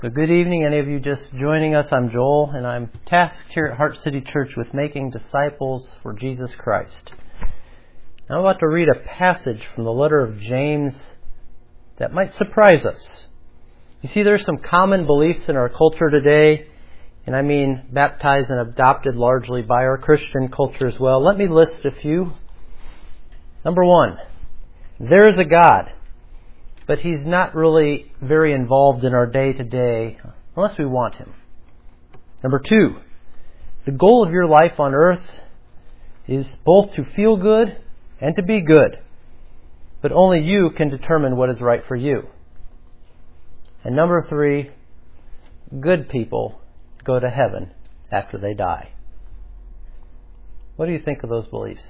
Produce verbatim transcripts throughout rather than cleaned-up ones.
So good evening, any of you just joining us. I'm Joel, and I'm tasked here at Heart City Church with making disciples for Jesus Christ. Now I'm about to read a passage from the letter of James that might surprise us. You see, there's some common beliefs in our culture today, and I mean baptized and adopted largely by our Christian culture as well. Let me list a few. Number one, there is a God, but He's not really very involved in our day-to-day unless we want Him. Number two, the goal of your life on earth is both to feel good and to be good, but only you can determine what is right for you. And number three, good people go to heaven after they die. What do you think of those beliefs?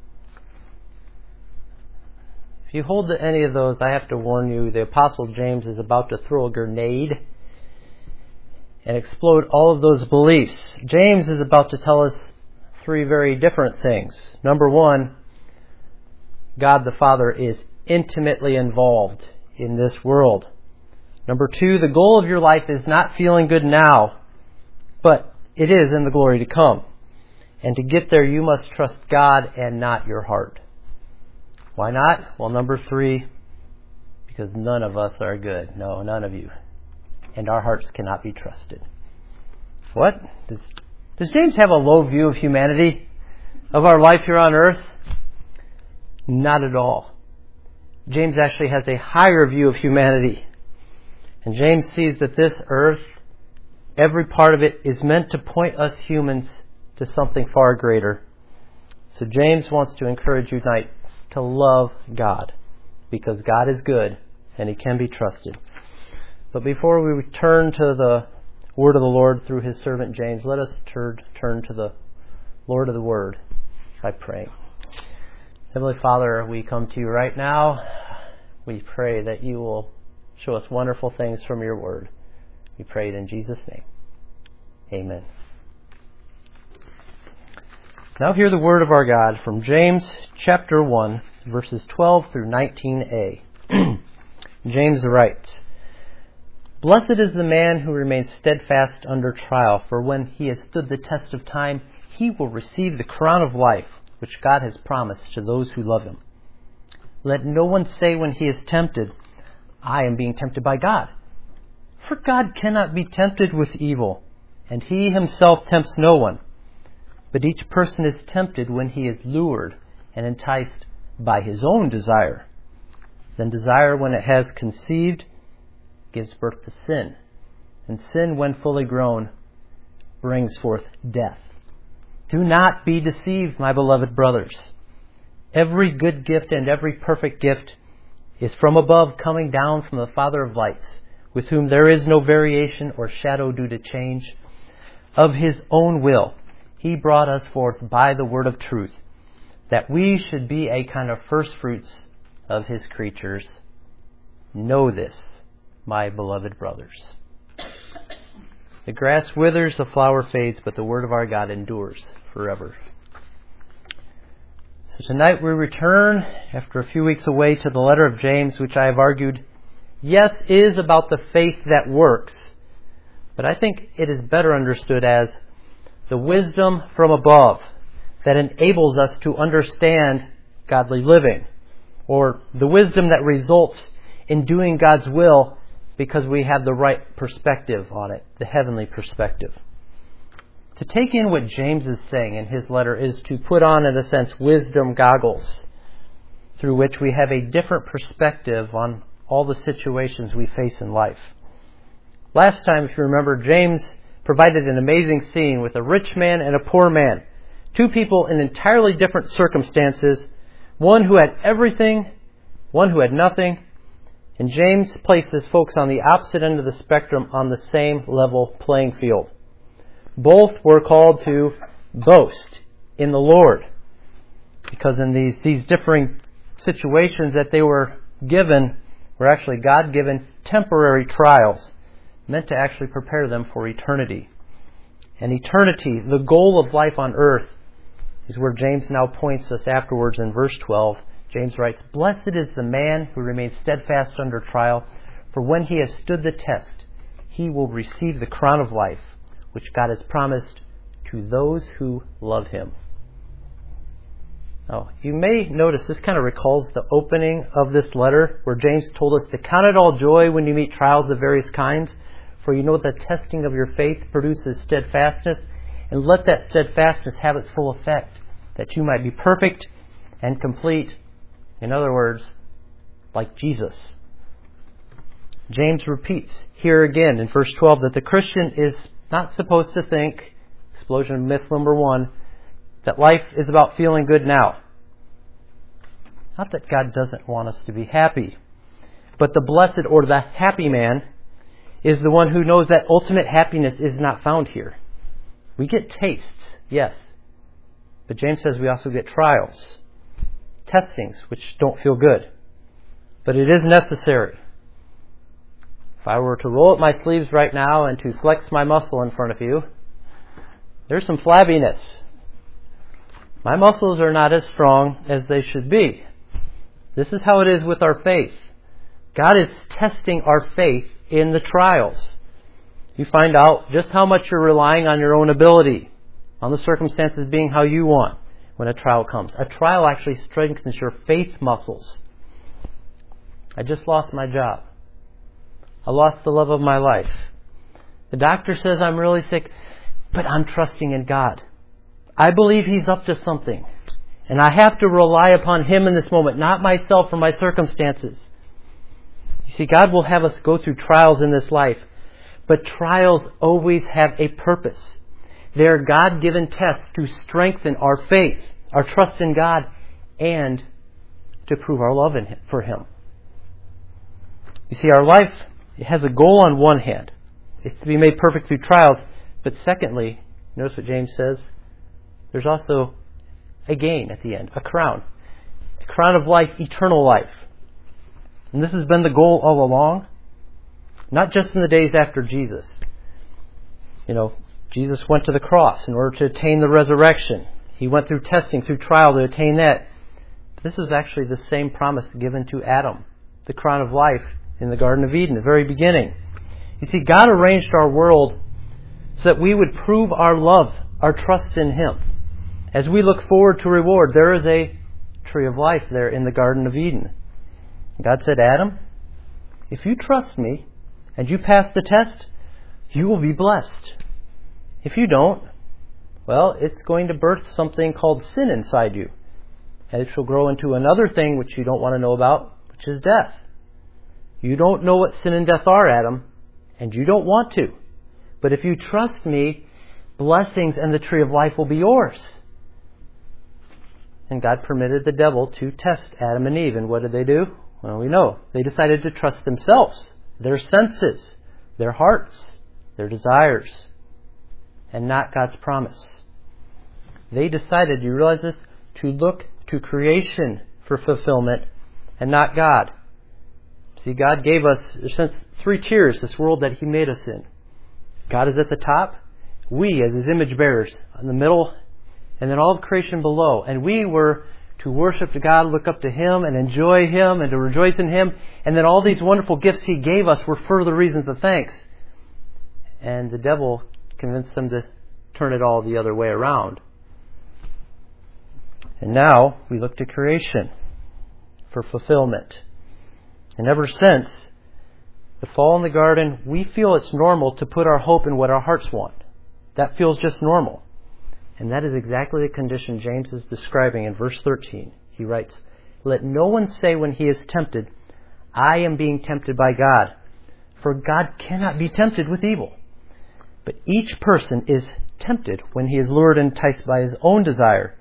If you hold to any of those, I have to warn you, the Apostle James is about to throw a grenade and explode all of those beliefs. James is about to tell us three very different things. Number one, God the Father is intimately involved in this world. Number two, the goal of your life is not feeling good now, but it is in the glory to come. And to get there, you must trust God and not your heart. Why not? Well, number three, because none of us are good. No, none of you. And our hearts cannot be trusted. What? Does, does James have a low view of humanity, of our life here on earth? Not at all. James actually has a higher view of humanity. And James sees that this earth, every part of it, is meant to point us humans to something far greater. So James wants to encourage you tonight to love God, because God is good and He can be trusted. But before we return to the word of the Lord through His servant James, let us turn, turn to the Lord of the Word by praying. Heavenly Father, we come to you right now. We pray that you will show us wonderful things from your word. We pray it in Jesus' name. Amen. Now hear the word of our God from James chapter one, verses twelve through nineteen a. James writes, "Blessed is the man who remains steadfast under trial, for when he has stood the test of time, he will receive the crown of life, which God has promised to those who love Him. Let no one say when he is tempted, 'I am being tempted by God.' For God cannot be tempted with evil, and He Himself tempts no one. But each person is tempted when he is lured and enticed by his own desire. Then desire, when it has conceived, gives birth to sin. And sin, when fully grown, brings forth death. Do not be deceived, my beloved brothers. Every good gift and every perfect gift is from above, coming down from the Father of lights, with whom there is no variation or shadow due to change. Of His own will, He brought us forth by the word of truth, that we should be a kind of first fruits of His creatures. Know this, my beloved brothers." The grass withers, the flower fades, but the word of our God endures forever. So tonight we return, after a few weeks away, to the letter of James, which I have argued, yes, is about the faith that works, but I think it is better understood as the wisdom from above that enables us to understand godly living, or the wisdom that results in doing God's will because we have the right perspective on it, the heavenly perspective. To take in what James is saying in his letter is to put on, in a sense, wisdom goggles through which we have a different perspective on all the situations we face in life. Last time, if you remember, James provided an amazing scene with a rich man and a poor man. Two people in entirely different circumstances. One who had everything, one who had nothing. And James places folks on the opposite end of the spectrum on the same level playing field. Both were called to boast in the Lord, because in these, these differing situations that they were given were actually God-given temporary trials, meant to actually prepare them for eternity. And eternity, the goal of life on earth, is where James now points us afterwards in verse twelve. James writes, "Blessed is the man who remains steadfast under trial, for when he has stood the test, he will receive the crown of life, which God has promised to those who love him. Now, you may notice this kind of recalls the opening of this letter where James told us to count it all joy when you meet trials of various kinds, for you know the testing of your faith produces steadfastness, and let that steadfastness have its full effect, that you might be perfect and complete. In other words, like Jesus. James repeats here again in verse twelve that the Christian is not supposed to think, explosion of myth number one, that life is about feeling good now. Not that God doesn't want us to be happy, but the blessed or the happy man is the one who knows that ultimate happiness is not found here. We get tastes, yes, but James says we also get trials, testings, which don't feel good. But it is necessary. If I were to roll up my sleeves right now and to flex my muscle in front of you, there's some flabbiness. My muscles are not as strong as they should be. This is how it is with our faith. God is testing our faith in the trials. You find out just how much you're relying on your own ability, on the circumstances being how you want when a trial comes. A trial actually strengthens your faith muscles. I just lost my job. I lost the love of my life. The doctor says I'm really sick, but I'm trusting in God. I believe He's up to something. And I have to rely upon Him in this moment, not myself or my circumstances. You see, God will have us go through trials in this life, but trials always have a purpose. They are God-given tests to strengthen our faith, our trust in God, and to prove our love in Him, for Him. You see, our life it has a goal on one hand. It's to be made perfect through trials. But secondly, notice what James says, there's also a gain at the end, a crown. A crown of life, eternal life. And this has been the goal all along, not just in the days after Jesus. You know, Jesus went to the cross in order to attain the resurrection. He went through testing, through trial to attain that. But this is actually the same promise given to Adam, the crown of life in the Garden of Eden, the very beginning. You see, God arranged our world so that we would prove our love, our trust in Him. As we look forward to reward, there is a tree of life there in the Garden of Eden. God said, Adam, if you trust me and you pass the test, you will be blessed. If you don't, well, it's going to birth something called sin inside you. And it shall grow into another thing which you don't want to know about, which is death. You don't know what sin and death are, Adam, and you don't want to. But if you trust me, blessings and the tree of life will be yours. And God permitted the devil to test Adam and Eve. And what did they do? Well, we know. They decided to trust themselves, their senses, their hearts, their desires, and not God's promise. They decided, you realize this, to look to creation for fulfillment and not God. See, God gave us, since three tiers, this world that He made us in. God is at the top, we as His image bearers in the middle, and then all of creation below. And we were to worship God, look up to Him, and enjoy Him, and to rejoice in Him. And then all these wonderful gifts He gave us were further reasons of thanks. And the devil convinced them to turn it all the other way around. And now we look to creation for fulfillment. And ever since the fall in the garden, we feel it's normal to put our hope in what our hearts want. That feels just normal. And that is exactly the condition James is describing in verse thirteen. He writes, let no one say when he is tempted, I am being tempted by God. For God cannot be tempted with evil. But each person is tempted when he is lured and enticed by his own desire.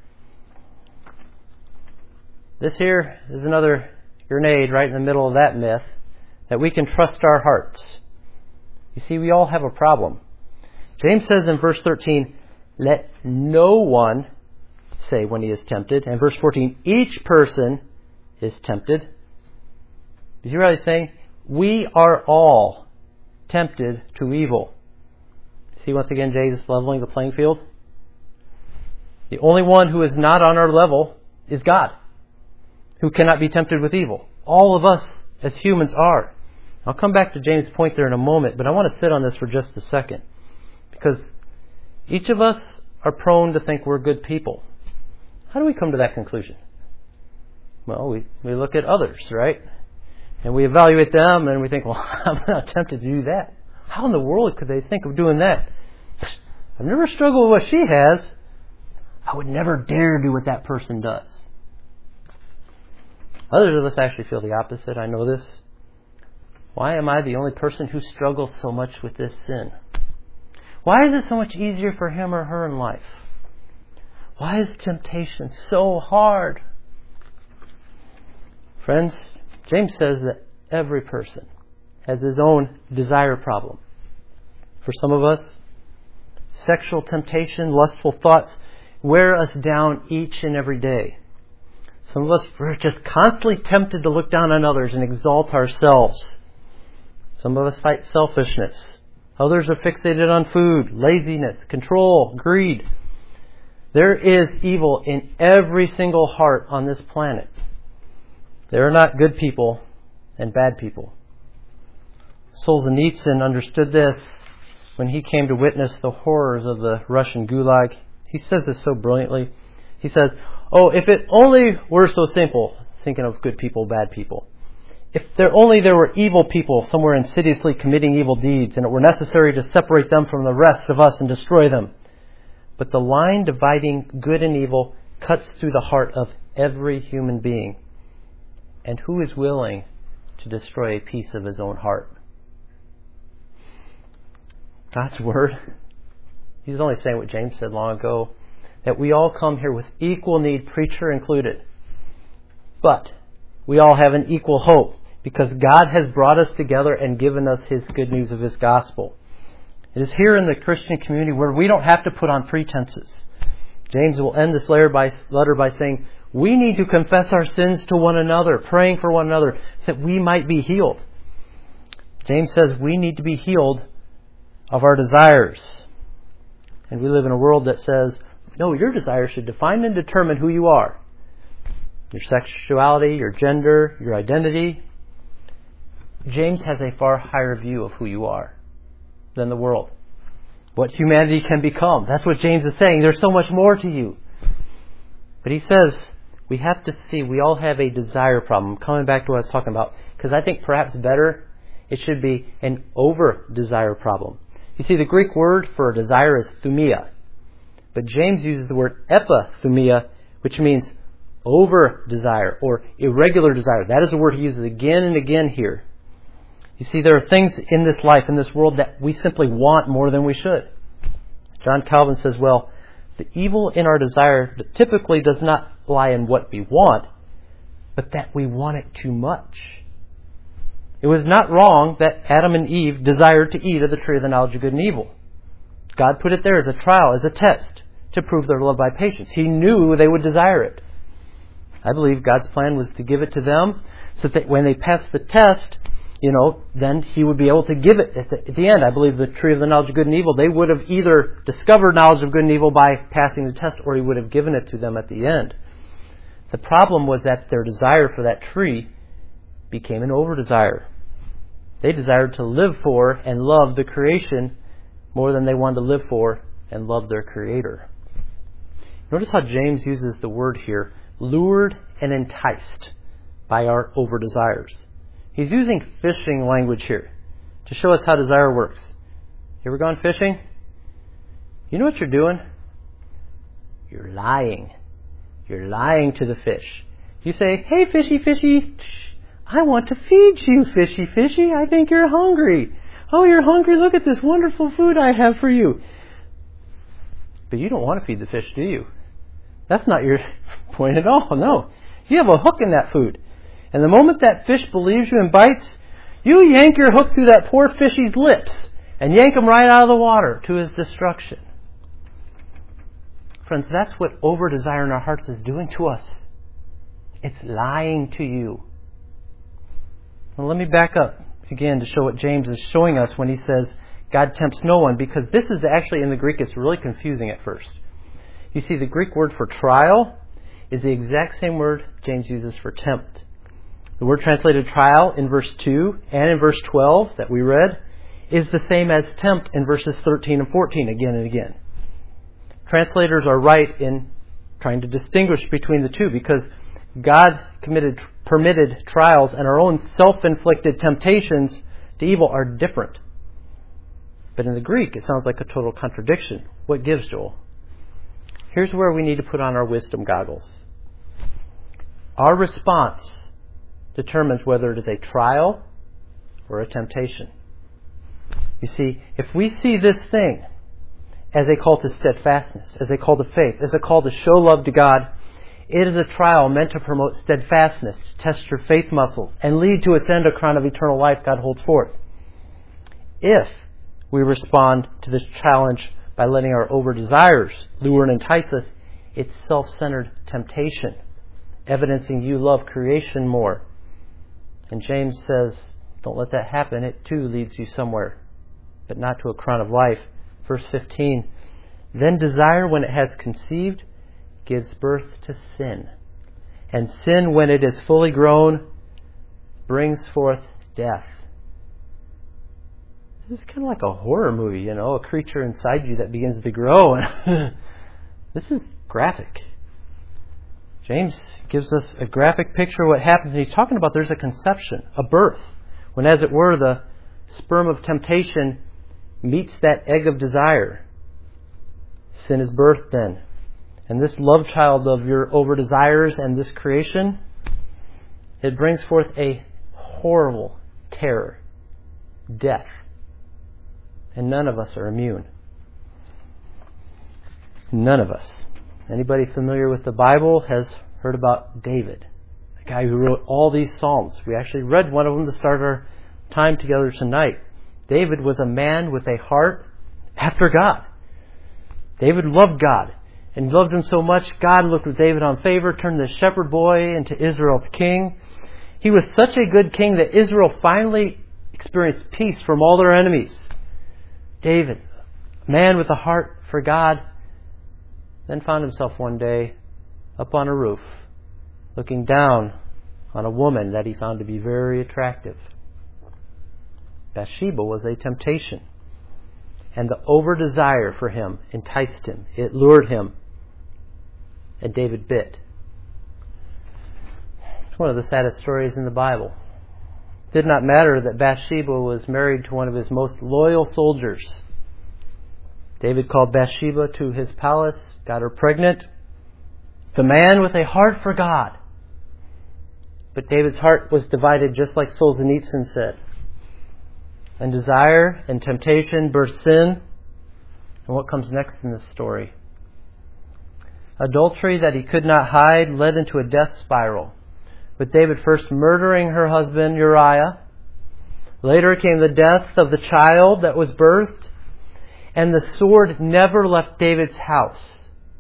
This here is another grenade right in the middle of that myth, that we can trust our hearts. You see, we all have a problem. James says in verse thirteen, let no one say when he is tempted. And verse fourteen, each person is tempted. You see what he's saying? We are all tempted to evil. See, once again, James is leveling the playing field. The only one who is not on our level is God, who cannot be tempted with evil. All of us as humans are. I'll come back to James' point there in a moment, but I want to sit on this for just a second. Because each of us are prone to think we're good people. How do we come to that conclusion? Well, we, we look at others, right? And we evaluate them and we think, well, I'm not tempted to do that. How in the world could they think of doing that? I've never struggled with what she has. I would never dare do what that person does. Others of us actually feel the opposite. I know this. Why am I the only person who struggles so much with this sin? Why is it so much easier for him or her in life? Why is temptation so hard? Friends, James says that every person has his own desire problem. For some of us, sexual temptation, lustful thoughts wear us down each and every day. Some of us are just constantly tempted to look down on others and exalt ourselves. Some of us fight selfishness. Others are fixated on food, laziness, control, greed. There is evil in every single heart on this planet. There are not good people and bad people. Solzhenitsyn understood this when he came to witness the horrors of the Russian Gulag. He says this so brilliantly. He says, oh, if it only were so simple, thinking of good people, bad people. If there only there were evil people somewhere insidiously committing evil deeds, and it were necessary to separate them from the rest of us and destroy them. But the line dividing good and evil cuts through the heart of every human being. And who is willing to destroy a piece of his own heart? God's Word. He's only saying what James said long ago, that we all come here with equal need, preacher included. But we all have an equal hope, because God has brought us together and given us His good news of His gospel. It is here in the Christian community where we don't have to put on pretenses. James will end this letter by, letter by saying, we need to confess our sins to one another, praying for one another, so that we might be healed. James says we need to be healed of our desires. And we live in a world that says, no, your desires should define and determine who you are. Your sexuality, your gender, your identity. James has a far higher view of who you are than the world. What humanity can become. That's what James is saying. There's so much more to you. But he says we have to see we all have a desire problem. Coming back to what I was talking about. Because I think perhaps better it should be an over-desire problem. You see, the Greek word for desire is thumia. But James uses the word epithumia, which means over-desire or irregular desire. That is the word he uses again and again here. You see, there are things in this life, in this world, that we simply want more than we should. John Calvin says, well, the evil in our desire typically does not lie in what we want, but that we want it too much. It was not wrong that Adam and Eve desired to eat of the tree of the knowledge of good and evil. God put it there as a trial, as a test, to prove their love by patience. He knew they would desire it. I believe God's plan was to give it to them so that when they passed the test, you know, then He would be able to give it at the, at the end. I believe the tree of the knowledge of good and evil, they would have either discovered knowledge of good and evil by passing the test, or He would have given it to them at the end. The problem was that their desire for that tree became an over-desire. They desired to live for and love the creation more than they wanted to live for and love their Creator. Notice how James uses the word here, lured and enticed by our over-desires. He's using fishing language here to show us how desire works. You ever gone fishing? You know what you're doing? You're lying. You're lying to the fish. You say, hey, fishy, fishy, I want to feed you, fishy, fishy. I think you're hungry. Oh, you're hungry? Look at this wonderful food I have for you. But you don't want to feed the fish, do you? That's not your point at all. No. You have a hook in that food. And the moment that fish believes you and bites, you yank your hook through that poor fishy's lips and yank him right out of the water to his destruction. Friends, that's what over-desire in our hearts is doing to us. It's lying to you. Well, let me back up again to show what James is showing us when he says God tempts no one, because this is actually in the Greek, it's really confusing at first. You see, the Greek word for trial is the exact same word James uses for tempt. The word translated trial in verse two and in verse twelve that we read is the same as tempt in verses thirteen and fourteen again and again. Translators are right in trying to distinguish between the two because God committed, permitted trials and our own self-inflicted temptations to evil are different. But in the Greek, it sounds like a total contradiction. What gives, Joel? Here's where we need to put on our wisdom goggles. Our response determines whether it is a trial or a temptation. You see, if we see this thing as a call to steadfastness, as a call to faith, as a call to show love to God, it is a trial meant to promote steadfastness, to test your faith muscles, and lead to its end a crown of eternal life God holds forth. If we respond to this challenge by letting our over-desires lure and entice us, it's self-centered temptation, evidencing you love creation more. And James says, don't let that happen. It too leads you somewhere, but not to a crown of life. Verse fifteen, then desire, when it has conceived, gives birth to sin. And sin, when it is fully grown, brings forth death. This is kind of like a horror movie, you know, a creature inside you that begins to grow. This is graphic. James gives us a graphic picture of what happens. And he's talking about there's a conception, a birth, when as it were the sperm of temptation meets that egg of desire. Sin is birthed then. And this love child of your over desires and this creation, it brings forth a horrible terror, death. And none of us are immune. None of us. Anybody familiar with the Bible has heard about David, the guy who wrote all these Psalms. We actually read one of them to start our time together tonight. David was a man with a heart after God. David loved God and loved him so much, God looked with David on favor, turned the shepherd boy into Israel's king. He was such a good king that Israel finally experienced peace from all their enemies. David, a man with a heart for God, then found himself one day up on a roof, looking down on a woman that he found to be very attractive. Bathsheba was a temptation. And the over-desire for him enticed him. It lured him. And David bit. It's one of the saddest stories in the Bible. It did not matter that Bathsheba was married to one of his most loyal soldiers. David called Bathsheba to his palace, got her pregnant. The man with a heart for God. But David's heart was divided just like Solzhenitsyn said. And desire and temptation birth sin. And what comes next in this story? Adultery that he could not hide led into a death spiral, with David first murdering her husband Uriah. Later came the death of the child that was birthed. And the sword never left David's house.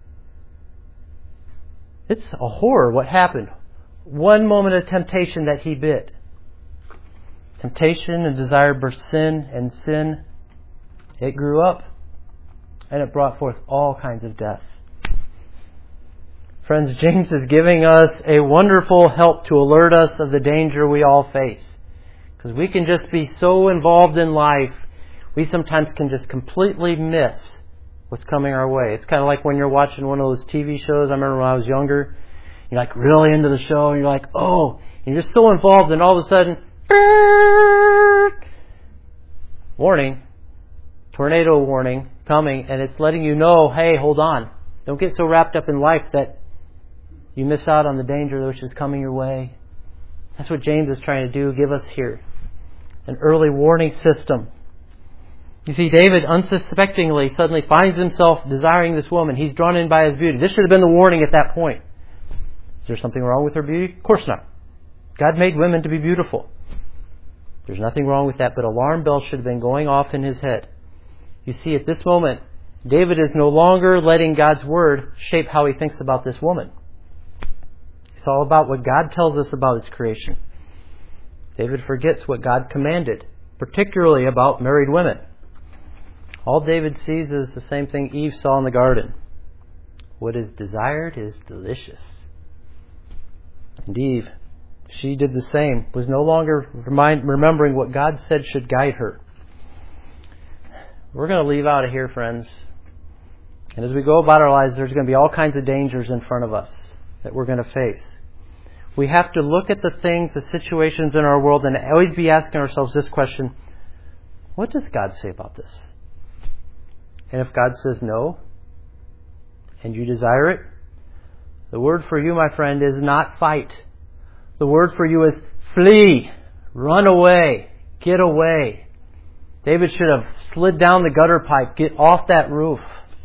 It's a horror what happened. One moment of temptation that he bit. Temptation and desire birth sin, and sin, it grew up, and it brought forth all kinds of death. Friends, James is giving us a wonderful help to alert us of the danger we all face. Because we can just be so involved in life, we sometimes can just completely miss what's coming our way. It's kind of like when you're watching one of those T V shows. I remember when I was younger, you're like really into the show, and you're like, oh, and you're just so involved, and all of a sudden, warning, tornado warning coming, and it's letting you know, hey, hold on. Don't get so wrapped up in life that you miss out on the danger which is coming your way. That's what James is trying to do, give us here. An early warning system. You see, David unsuspectingly suddenly finds himself desiring this woman. He's drawn in by his beauty. This should have been the warning at that point. Is there something wrong with her beauty? Of course not. God made women to be beautiful. There's nothing wrong with that, but alarm bells should have been going off in his head. You see, at this moment, David is no longer letting God's word shape how he thinks about this woman. It's all about what God tells us about his creation. David forgets what God commanded, particularly about married women. All David sees is the same thing Eve saw in the garden. What is desired is delicious. And Eve, she did the same, was no longer remind, remembering what God said should guide her. We're going to leave out of here, friends. And as we go about our lives, there's going to be all kinds of dangers in front of us that we're going to face. We have to look at the things, the situations in our world, and always be asking ourselves this question: what does God say about this? And if God says no, and you desire it, the word for you, my friend, is not fight. The word for you is flee, run away, get away. David should have slid down the gutter pipe, get off that roof.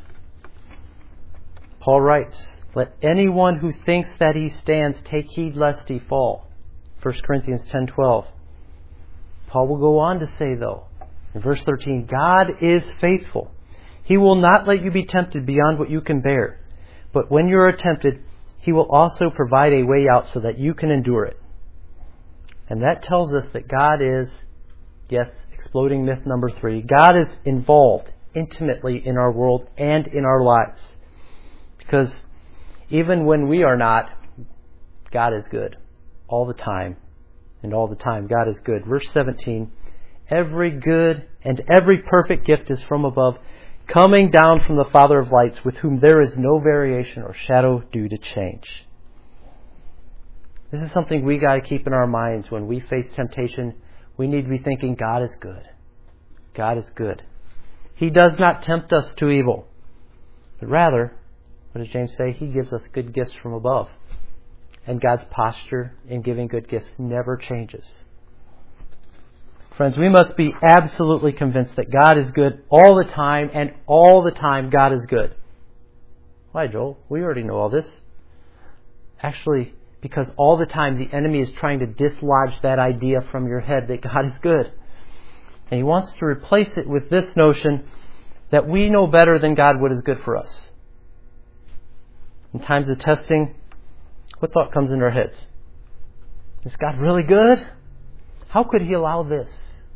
Paul writes, let anyone who thinks that he stands take heed lest he fall. First Corinthians ten twelve. Paul will go on to say, though, in verse thirteen, God is faithful. He will not let you be tempted beyond what you can bear. But when you are tempted, He will also provide a way out so that you can endure it. And that tells us that God is, yes, exploding myth number three, God is involved intimately in our world and in our lives. Because even when we are not, God is good. All the time. And all the time, God is good. Verse seventeen, every good and every perfect gift is from above, coming down from the Father of lights, with whom there is no variation or shadow due to change. This is something we got to keep in our minds when we face temptation. We need to be thinking, God is good. God is good. He does not tempt us to evil. But rather, what does James say? He gives us good gifts from above. And God's posture in giving good gifts never changes. Friends, we must be absolutely convinced that God is good all the time, and all the time God is good. Why, Joel? We already know all this. Actually, because all the time the enemy is trying to dislodge that idea from your head that God is good. And he wants to replace it with this notion that we know better than God what is good for us. In times of testing, what thought comes into our heads? Is God really good? How could He allow this?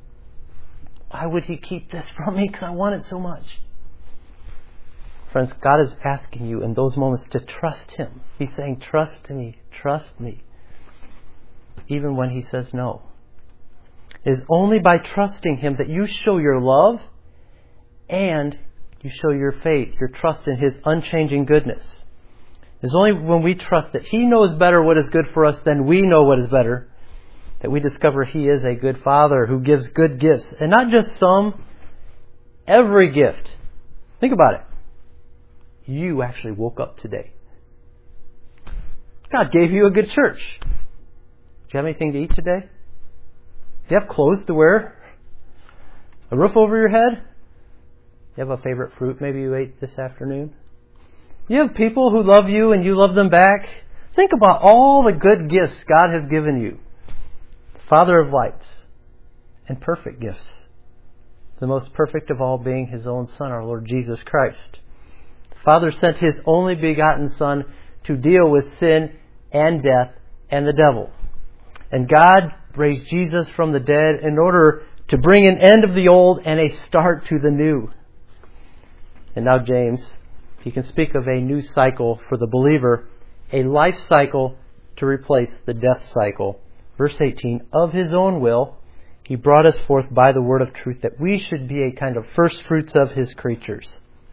Why would He keep this from me? Because I want it so much. Friends, God is asking you in those moments to trust Him. He's saying, trust me, trust me. Even when He says no. It is only by trusting Him that you show your love and you show your faith, your trust in His unchanging goodness. It's only when we trust that He knows better what is good for us than we know what is better, that we discover He is a good Father who gives good gifts. And not just some, every gift. Think about it. You actually woke up today. God gave you a good church. Do you have anything to eat today? Do you have clothes to wear? A roof over your head? Do you have a favorite fruit maybe you ate this afternoon? You have people who love you and you love them back. Think about all the good gifts God has given you. Father of lights and perfect gifts. The most perfect of all being His own Son, our Lord Jesus Christ. The Father sent His only begotten Son to deal with sin and death and the devil. And God raised Jesus from the dead in order to bring an end of the old and a start to the new. And now James, he can speak of a new cycle for the believer, a life cycle to replace the death cycle. Verse eighteen, of His own will, He brought us forth by the word of truth, that we should be a kind of first fruits of His creatures.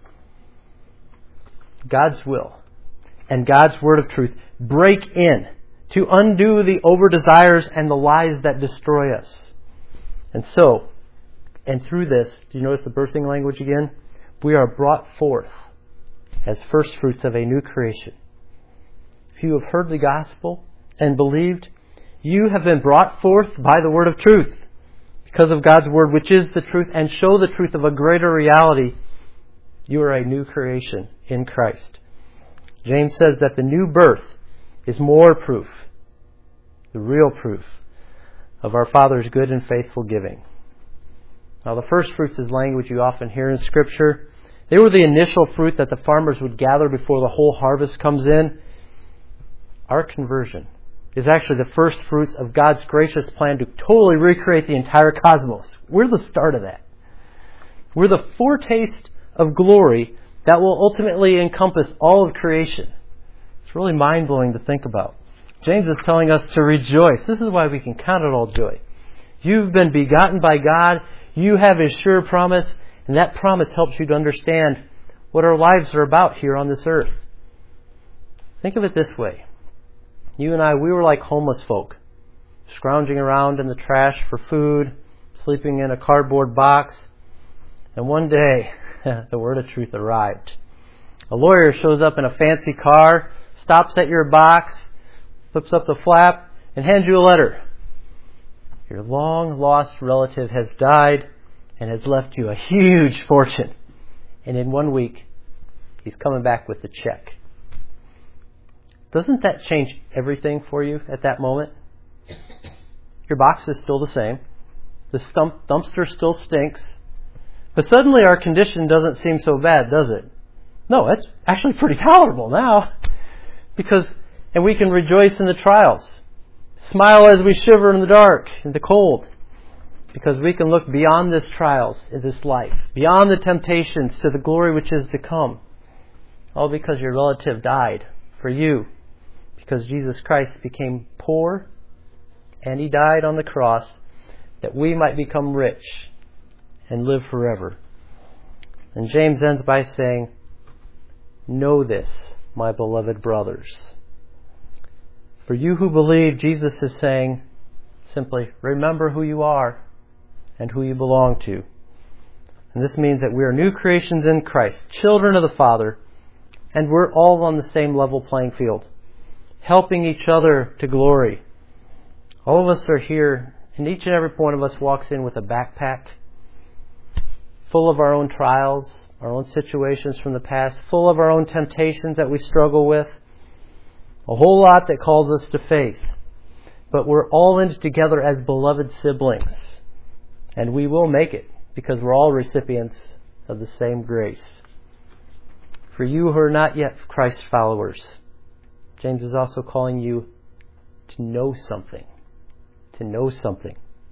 God's will and God's word of truth break in to undo the over desires and the lies that destroy us. And so, and through this, do you notice the birthing language again? We are brought forth as first fruits of a new creation. If you have heard the gospel and believed, you have been brought forth by the word of truth, because of God's word, which is the truth, and show the truth of a greater reality. You are a new creation in Christ. James says that the new birth is more proof, the real proof, of our Father's good and faithful giving. Now, the first fruits is language you often hear in Scripture. They were the initial fruit that the farmers would gather before the whole harvest comes in. Our conversion is actually the first fruits of God's gracious plan to totally recreate the entire cosmos. We're the start of that. We're the foretaste of glory that will ultimately encompass all of creation. It's really mind-blowing to think about. James is telling us to rejoice. This is why we can count it all joy. You've been begotten by God. You have a sure promise, and that promise helps you to understand what our lives are about here on this earth. Think of it this way. You and I, we were like homeless folk, scrounging around in the trash for food, sleeping in a cardboard box. And one day, the word of truth arrived. A lawyer shows up in a fancy car, stops at your box, flips up the flap, and hands you a letter. Your long-lost relative has died and has left you a huge fortune. And in one week, he's coming back with the check. Doesn't that change everything for you at that moment? Your box is still the same. The stump, dumpster still stinks. But suddenly our condition doesn't seem so bad, does it? No, it's actually pretty tolerable now. Because, and we can rejoice in the trials. Smile as we shiver in the dark, in the cold. Because we can look beyond this trials in this life, beyond the temptations to the glory which is to come. All because your relative died for you. Because Jesus Christ became poor and He died on the cross that we might become rich and live forever. And James ends by saying, know this, my beloved brothers. For you who believe, Jesus is saying simply, remember who you are and who you belong to. And this means that we are new creations in Christ, children of the Father, and we're all on the same level playing field, helping each other to glory. All of us are here, and each and every one of us walks in with a backpack full of our own trials, our own situations from the past, full of our own temptations that we struggle with, a whole lot that calls us to faith. But we're all in it together as beloved siblings, and we will make it because we're all recipients of the same grace. For you who are not yet Christ followers, James is also calling you to know something. To know something.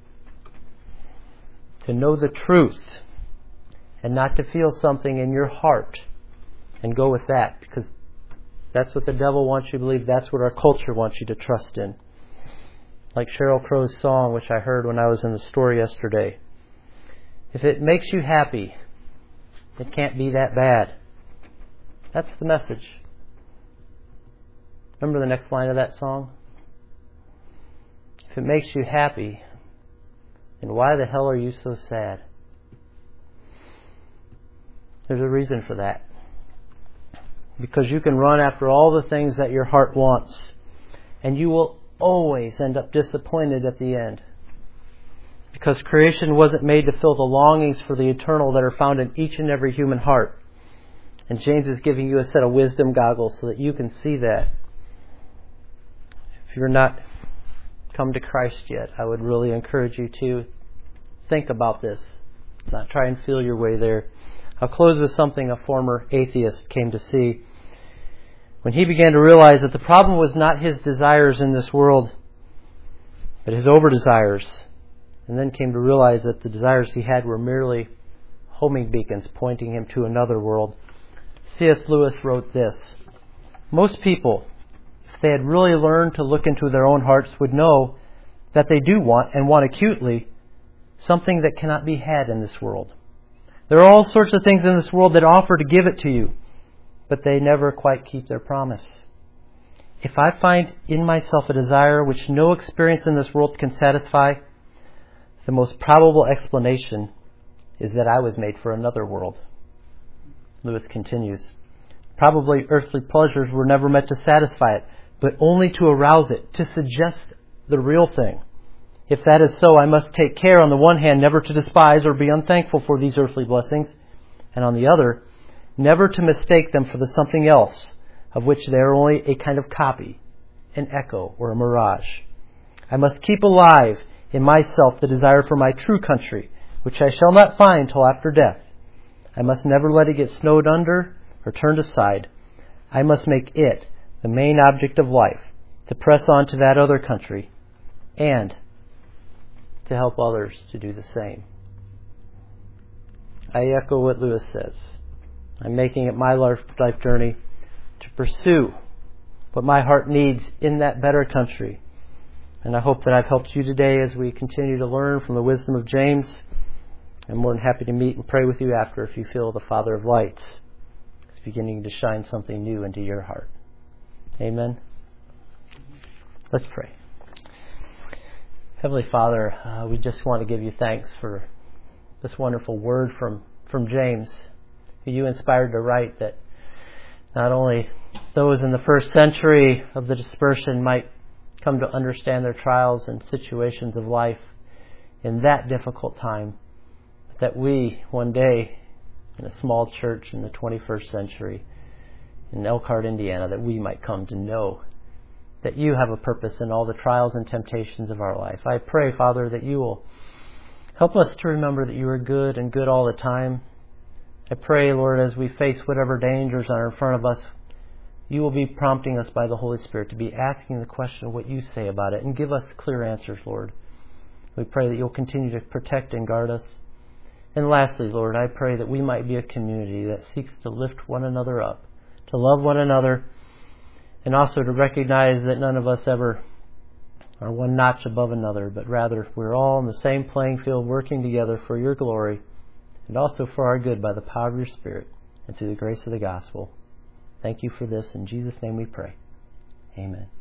To know the truth. And not to feel something in your heart and go with that. Because that's what the devil wants you to believe. That's what our culture wants you to trust in. Like Sheryl Crow's song, which I heard when I was in the store yesterday. If it makes you happy, it can't be that bad. That's the message. Remember the next line of that song? If it makes you happy, then why the hell are you so sad? There's a reason for that. Because you can run after all the things that your heart wants, and you will always end up disappointed at the end. Because creation wasn't made to fill the longings for the eternal that are found in each and every human heart. And James is giving you a set of wisdom goggles so that you can see that. If you're not come to Christ yet, I would really encourage you to think about this. Not try and feel your way there. I'll close with something a former atheist came to see. When he began to realize that the problem was not his desires in this world, but his over-desires. And then came to realize that the desires he had were merely homing beacons pointing him to another world. C S Lewis wrote this: most people, if they had really learned to look into their own hearts, would know that they do want, and want acutely, something that cannot be had in this world. There are all sorts of things in this world that offer to give it to you, but they never quite keep their promise. If I find in myself a desire which no experience in this world can satisfy, the most probable explanation is that I was made for another world. Lewis continues, probably earthly pleasures were never meant to satisfy it, but only to arouse it, to suggest the real thing. If that is so, I must take care, on the one hand, never to despise or be unthankful for these earthly blessings, and on the other, never to mistake them for the something else, of which they are only a kind of copy, an echo, or a mirage. I must keep alive in myself the desire for my true country, which I shall not find till after death. I must never let it get snowed under or turned aside. I must make it the main object of life, to press on to that other country, and to help others to do the same. I echo what Lewis says. I'm making it my life, life journey to pursue what my heart needs in that better country. And I hope that I've helped you today as we continue to learn from the wisdom of James. I'm more than happy to meet and pray with you after if you feel the Father of lights is beginning to shine something new into your heart. Amen. Let's pray. Heavenly Father, uh, we just want to give you thanks for this wonderful word from, from James, who you inspired to write, that not only those in the first century of the dispersion might come to understand their trials and situations of life in that difficult time, but that we, one day, in a small church in the twenty-first century, in Elkhart, Indiana, that we might come to know that you have a purpose in all the trials and temptations of our life. I pray, Father, that you will help us to remember that you are good and good all the time. I pray, Lord, as we face whatever dangers are in front of us, you will be prompting us by the Holy Spirit to be asking the question of what you say about it and give us clear answers, Lord. We pray that you'll continue to protect and guard us. And lastly, Lord, I pray that we might be a community that seeks to lift one another up, to love one another, and also to recognize that none of us ever are one notch above another, but rather we're all in the same playing field working together for your glory and also for our good by the power of your Spirit and through the grace of the gospel. Thank you for this. In Jesus' name we pray. Amen.